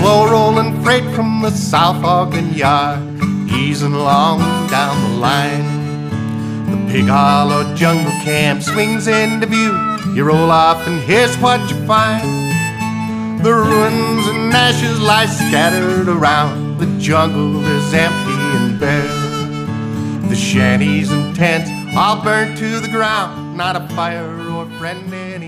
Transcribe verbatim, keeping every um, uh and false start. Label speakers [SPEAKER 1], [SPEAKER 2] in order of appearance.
[SPEAKER 1] slow rolling freight from the South Ogden Yard, easing along down the line. The Pig Hollow Jungle Camp swings into view. You roll off and here's what you find. The ruins and ashes lie scattered around. The jungle is empty and bare. The shanties and tents all burnt to the ground. Not a fire or friend anymore.